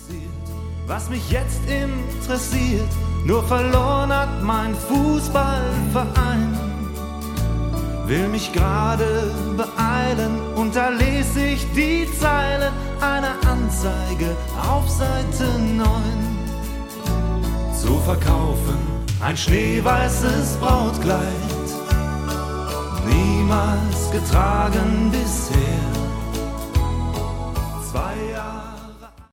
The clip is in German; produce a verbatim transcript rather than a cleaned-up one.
Was mich jetzt interessiert, nur verloren hat mein Fußballverein. Will mich gerade beeilen und da lese ich die Zeilen einer Anzeige auf Seite neun. Zu verkaufen ein schneeweißes Brautkleid, niemals getragen bisher. Zwei Jahre